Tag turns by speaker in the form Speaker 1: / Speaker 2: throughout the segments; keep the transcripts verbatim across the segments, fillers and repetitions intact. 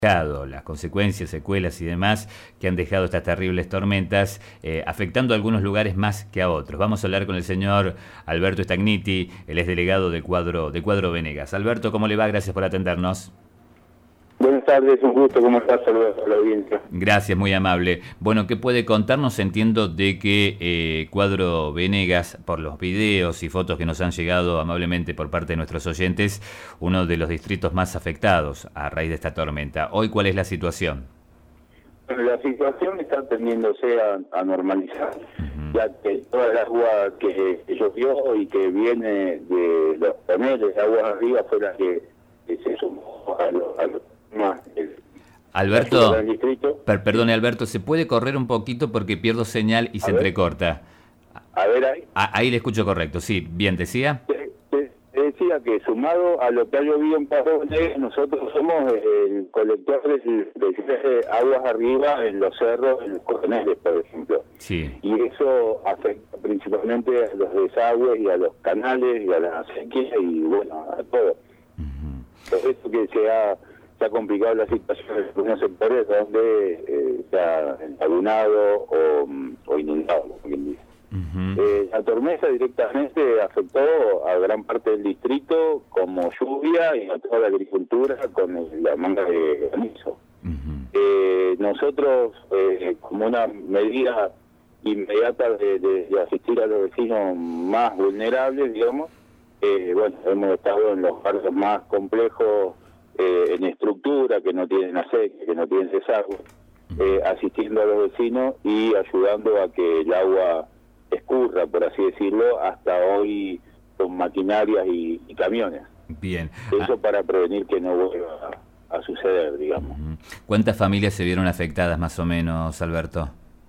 Speaker 1: las consecuencias, secuelas y demás que han dejado estas terribles tormentas, eh, afectando a algunos lugares más que a otros. Vamos a hablar con el señor Alberto Stagniti, él es delegado de Cuadro, de Cuadro Venegas. Alberto, ¿cómo le va? Gracias por atendernos.
Speaker 2: Buenas tardes, un gusto, ¿cómo estás? Saludos a la audiencia.
Speaker 1: Gracias, muy amable. Bueno, ¿qué puede contarnos? Entiendo de que eh, Cuadro Venegas, por los videos y fotos que nos han llegado amablemente por parte de nuestros oyentes, uno de los distritos más afectados a raíz de esta tormenta. Hoy, ¿cuál es la situación?
Speaker 2: Bueno, la situación está tendiéndose a, a normalizar, uh-huh. ya que toda el agua que, que llovió y que viene de los paneles de aguas arriba fue la que, que se sumó a los... A lo, más el,
Speaker 1: Alberto, per, perdone Alberto, ¿se puede correr un poquito porque pierdo señal y a se ver, entrecorta?
Speaker 2: A ver ahí.
Speaker 1: A, ahí le escucho correcto, sí. Bien, ¿decía?
Speaker 2: Te, te, te decía que sumado a lo que ha llovido en Cuadro Venegas, nosotros somos el colector de, de aguas arriba en los cerros, en los coroneles, por ejemplo.
Speaker 1: Sí.
Speaker 2: Y eso afecta principalmente a los desagües y a los canales y a la sequía y bueno, a todo. Uh-huh. Por eso que se ha... se ha complicado la situación en algunos sectores donde eh, se ha lagunado o, o inundado, como quien dice. Uh-huh. eh, la tormenta directamente afectó a gran parte del distrito como lluvia y a toda la agricultura con el, la manga de granizo. Uh-huh. eh, nosotros, eh, como una medida inmediata de, de, de asistir a los vecinos más vulnerables, digamos, eh, bueno, hemos estado en los barrios más complejos, Eh, en estructura, que no tienen aceite, que no tienen desagüe, eh, asistiendo a los vecinos y ayudando a que el agua escurra, por así decirlo, hasta hoy con maquinarias y, y camiones.
Speaker 1: Bien.
Speaker 2: Eso
Speaker 1: ah.
Speaker 2: para prevenir que no vuelva a, a suceder, digamos.
Speaker 1: ¿Cuántas familias se vieron afectadas más o menos, Alberto?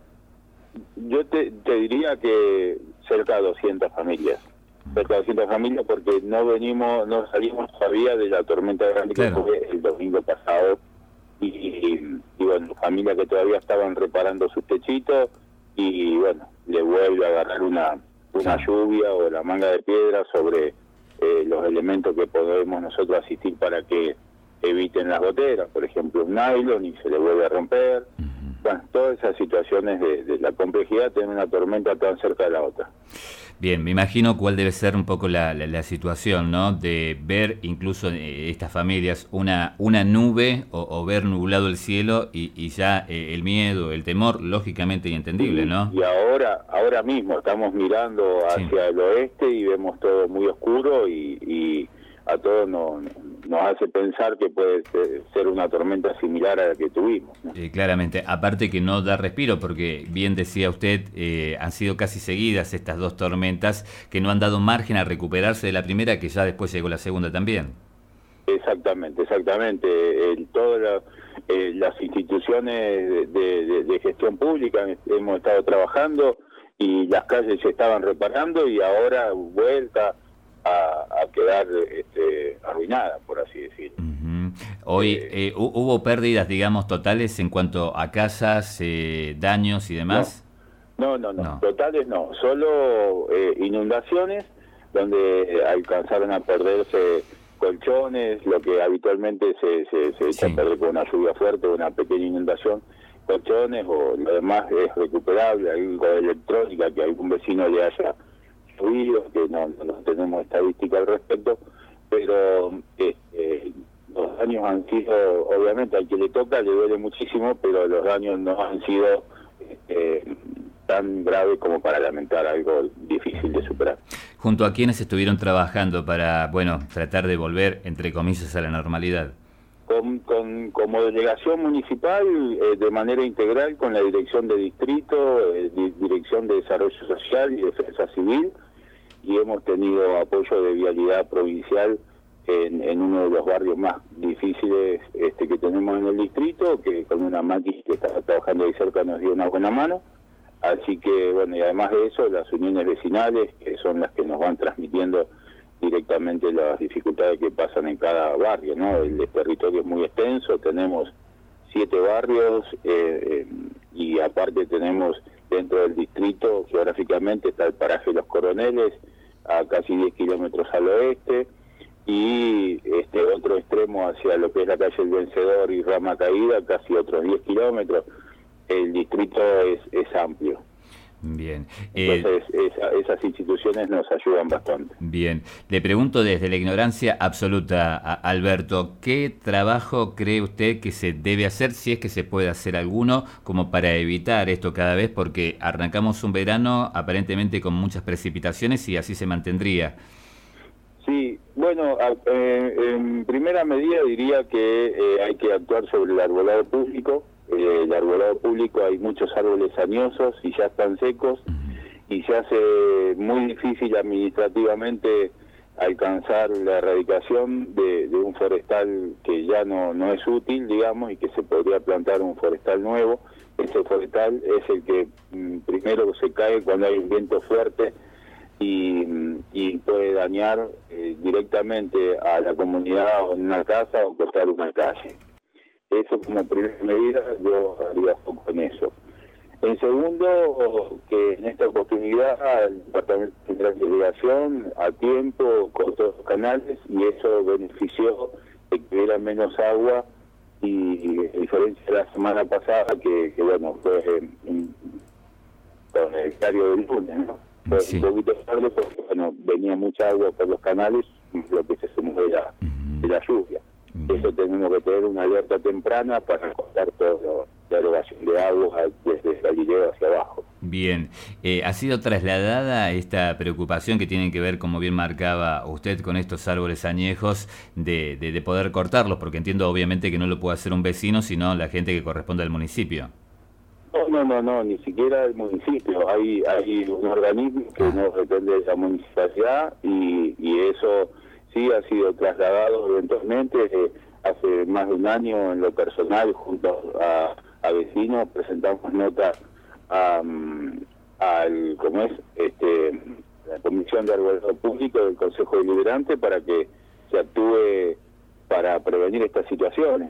Speaker 2: Yo te, te diría que cerca de doscientas familias. cerca de doscientas familias porque no venimos, no salimos todavía de la tormenta grande claro. que fue el domingo pasado y, y, y bueno, familias que todavía estaban reparando sus techitos y bueno, le vuelve a agarrar una, una sí. lluvia o la manga de piedra sobre eh, los elementos que podemos nosotros asistir para que eviten las goteras, por ejemplo un nylon y se le vuelve a romper. Uh-huh. Bueno, todas esas situaciones de, de la complejidad de tener una tormenta tan cerca de la otra.
Speaker 1: Bien, me imagino cuál debe ser un poco la, la, la situación, ¿no? De ver incluso eh, estas familias una una nube o, o ver nublado el cielo y, y ya eh, el miedo, el temor, lógicamente y entendible, ¿no?
Speaker 2: Y ahora ahora mismo estamos mirando hacia sí. el oeste y vemos todo muy oscuro y, y a todos nos, nos hace pensar que puede ser una tormenta similar a la que tuvimos, ¿no?
Speaker 1: Eh, claramente, aparte que no da respiro, porque bien decía usted, eh, han sido casi seguidas estas dos tormentas que no han dado margen a recuperarse de la primera, que ya después llegó la segunda también.
Speaker 2: Exactamente, exactamente. El, todas la, eh, las instituciones de, de, de gestión pública hemos estado trabajando y las calles se estaban reparando y ahora vuelta A, a quedar este, arruinada, por así decirlo.
Speaker 1: Uh-huh. Hoy eh, eh, hubo pérdidas, digamos, totales en cuanto a casas, eh, daños y demás.
Speaker 2: No, no, no, no. no. Totales no, solo eh, inundaciones donde alcanzaron a perderse colchones, lo que habitualmente se, se, se echa sí. a perder con una lluvia fuerte, una pequeña inundación, colchones o lo demás es recuperable, algo de electrónica que algún vecino le haya que no, no tenemos estadística al respecto, pero eh, los daños han sido, obviamente al que le toca le duele muchísimo, pero los daños no han sido eh, tan graves como para lamentar algo difícil de superar.
Speaker 1: ¿Junto a quienes estuvieron trabajando para, bueno, tratar de volver, entre comillas, a la normalidad?
Speaker 2: Con, con, como delegación municipal, eh, de manera integral, con la dirección de distrito, eh, di, dirección de desarrollo social y defensa civil, y hemos tenido apoyo de vialidad provincial en, en uno de los barrios más difíciles este, que tenemos en el distrito, que con una máquina que está trabajando ahí cerca nos dio una buena mano. Así que, bueno, y además de eso, las uniones vecinales, que son las que nos van transmitiendo directamente las dificultades que pasan en cada barrio, ¿no? El, el territorio es muy extenso, tenemos siete barrios eh, eh, y aparte tenemos dentro del distrito, geográficamente, está el paraje Los Coroneles, a casi diez kilómetros al oeste, y este otro extremo hacia lo que es la calle El Vencedor y Rama Caída, casi otros diez kilómetros. El distrito es, es amplio.
Speaker 1: Bien.
Speaker 2: Entonces, eh, esa, esas instituciones nos ayudan bastante.
Speaker 1: Bien. Le pregunto desde la ignorancia absoluta, a Alberto, ¿qué trabajo cree usted que se debe hacer, si es que se puede hacer alguno, como para evitar esto cada vez? Porque arrancamos un verano aparentemente con muchas precipitaciones y así se mantendría.
Speaker 2: Sí, bueno, eh, en primera medida diría que eh, hay que actuar sobre el arbolado público. Eh, el arbolado público, hay muchos árboles añosos y ya están secos, y se hace muy difícil administrativamente alcanzar la erradicación de, de un forestal que ya no, no es útil, digamos, y que se podría plantar un forestal nuevo. Ese forestal es el que mm, primero se cae cuando hay un viento fuerte y, y puede dañar eh, directamente a la comunidad o en una casa o cortar una calle. Eso como primera medida yo haría foco en eso. En segundo, que en esta oportunidad el Departamento Central de Delegación a tiempo cortó los canales y eso benefició de que hubiera menos agua, y a diferencia de la semana pasada que, que bueno, fue en, con el diario del lunes, ¿no? Fue sí. un poquito tarde porque bueno, venía mucha agua por los canales, lo que se sumó de la, de la lluvia. Eso tenemos que tener una alerta temprana para cortar toda la erogación de agua desde Galileo hacia abajo.
Speaker 1: Bien, eh, ¿ha sido trasladada esta preocupación que tiene que ver, como bien marcaba usted, con estos árboles añejos, de, de, de poder cortarlos? Porque entiendo obviamente que no lo puede hacer un vecino, sino la gente que corresponde al municipio.
Speaker 2: No, no, no, no, ni siquiera el municipio. Hay, hay un organismo que ah. no depende de la municipalidad y, y eso... sí ha sido trasladado eventualmente. Eh, hace más de un año en lo personal junto a, a vecinos presentamos nota a, um, al ¿cómo es? este la Comisión de Arbolado Público del Consejo Deliberante para que se actúe para prevenir estas situaciones,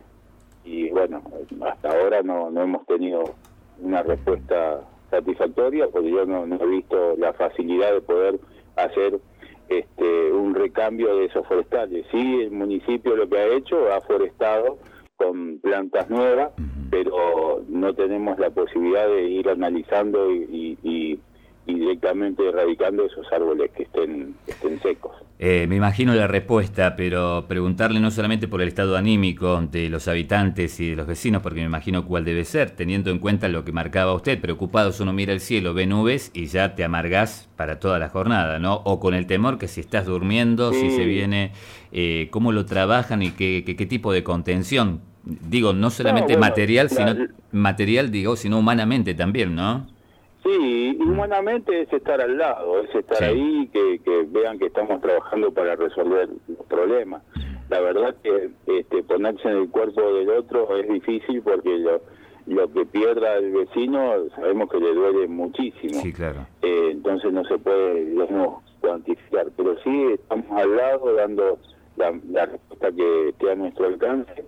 Speaker 2: y bueno, hasta ahora no, no hemos tenido una respuesta satisfactoria porque yo no, no he visto la facilidad de poder hacer Este, un recambio de esos forestales. Sí, el municipio lo que ha hecho, ha forestado con plantas nuevas, pero no tenemos la posibilidad de ir analizando y, y, y directamente erradicando esos árboles que estén, que estén secos.
Speaker 1: Eh, me imagino la respuesta, pero preguntarle no solamente por el estado anímico de los habitantes y de los vecinos, porque me imagino cuál debe ser, teniendo en cuenta lo que marcaba usted, preocupados, uno mira el cielo, ve nubes y ya te amargás para toda la jornada, ¿no? O con el temor que si estás durmiendo, sí. si se viene, eh, cómo lo trabajan y qué, qué, qué tipo de contención, digo, no solamente no, bueno, material, la, sino material, digo, sino humanamente también, ¿no?
Speaker 2: Sí, humanamente es estar al lado, es estar sí. ahí, que, que vean que estamos trabajando para resolver los problemas. La verdad que este, ponerse en el cuerpo del otro es difícil porque lo, lo que pierda el vecino sabemos que le duele muchísimo.
Speaker 1: Sí, claro.
Speaker 2: Eh, entonces no se puede, digamos, cuantificar, pero sí estamos al lado dando la, la respuesta que esté a nuestro alcance.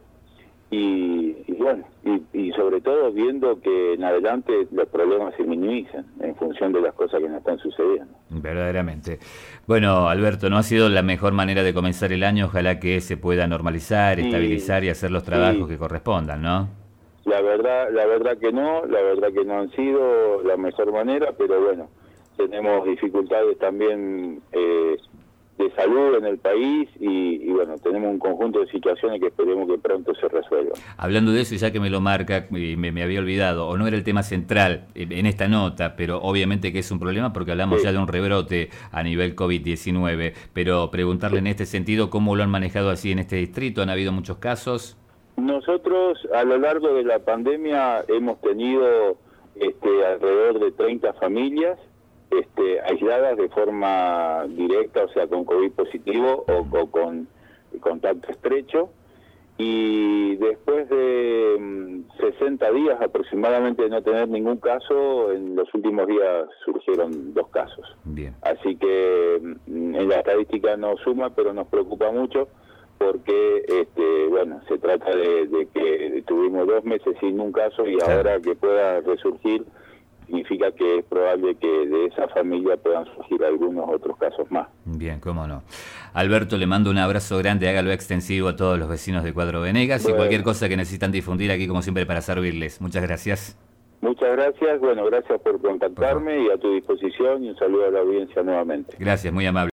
Speaker 2: Y, y bueno, y, y sobre todo viendo que en adelante los problemas se minimizan en función de las cosas que nos están sucediendo.
Speaker 1: Verdaderamente. Bueno, Alberto, no ha sido la mejor manera de comenzar el año, ojalá que se pueda normalizar, sí, estabilizar y hacer los trabajos sí. que correspondan, ¿no?
Speaker 2: La verdad, la verdad que no, la verdad que no han sido la mejor manera, pero bueno, tenemos dificultades también eh, de salud en el país y, y bueno, tenemos un conjunto de situaciones que esperemos que pronto se resuelvan.
Speaker 1: Hablando de eso, ya que me lo marca, y me, me había olvidado, o no era el tema central en esta nota, pero obviamente que es un problema porque hablamos sí. ya de un rebrote a nivel COVID diecinueve, pero preguntarle sí. en este sentido, ¿cómo lo han manejado así en este distrito? ¿Han habido muchos casos?
Speaker 2: Nosotros a lo largo de la pandemia hemos tenido este, alrededor de treinta familias Este, aisladas de forma directa, o sea, con COVID positivo o, o con contacto estrecho, y después de um, sesenta días aproximadamente de no tener ningún caso, en los últimos días surgieron dos casos.
Speaker 1: Bien.
Speaker 2: Así que um, en la estadística no suma, pero nos preocupa mucho porque, este, bueno, se trata de, de que tuvimos dos meses sin un caso y claro. ahora que pueda resurgir, significa que es probable que de esa familia puedan surgir algunos otros casos más.
Speaker 1: Bien, cómo no. Alberto, le mando un abrazo grande, hágalo extensivo a todos los vecinos de Cuadro Venegas
Speaker 2: bueno.
Speaker 1: y cualquier cosa que necesitan difundir aquí, como siempre, para servirles. Muchas gracias.
Speaker 2: Muchas gracias, bueno, gracias por contactarme por y a tu disposición, y un saludo a la audiencia nuevamente.
Speaker 1: Gracias, muy amable.